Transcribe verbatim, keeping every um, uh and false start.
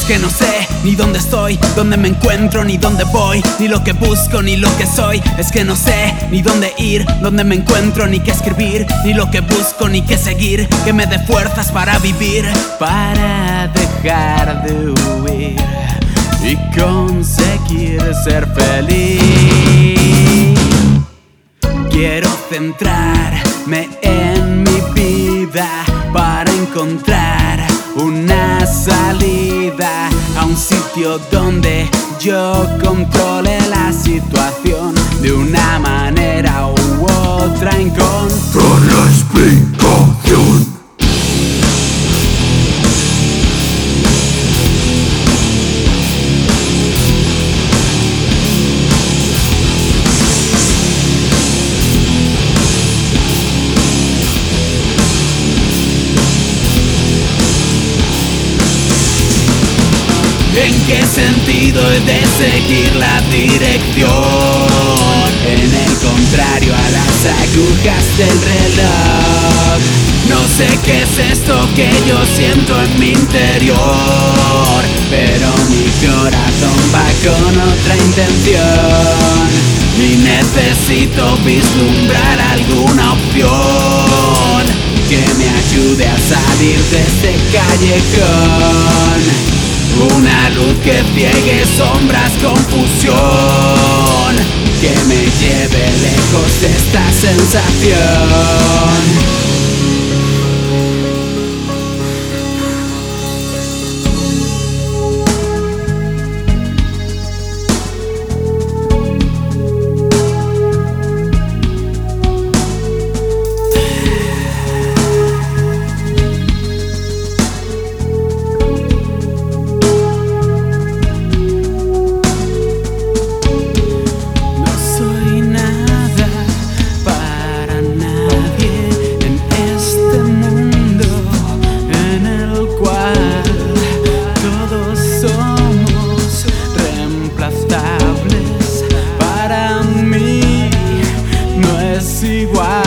que no sé ni dónde estoy, dónde me encuentro, ni dónde voy, ni lo que busco, ni lo que soy. Es que no sé ni dónde ir, dónde me encuentro, ni qué escribir, ni lo que busco, ni qué seguir, que me dé fuerzas para vivir, para dejar de huir y conseguir ser feliz. Quiero centrarme en mi vida para encontrar una salida a un sitio donde yo controle la situación de una manera u otra. Encontrar la explicación. ¿En qué sentido he de seguir la dirección? En el contrario a las agujas del reloj. No sé qué es esto que yo siento en mi interior, pero mi corazón va con otra intención y necesito vislumbrar alguna opción que me ayude a salir de este callejón. Una luz que ciegue sombras, confusión, que me lleve lejos de esta sensación. Para mí no es igual.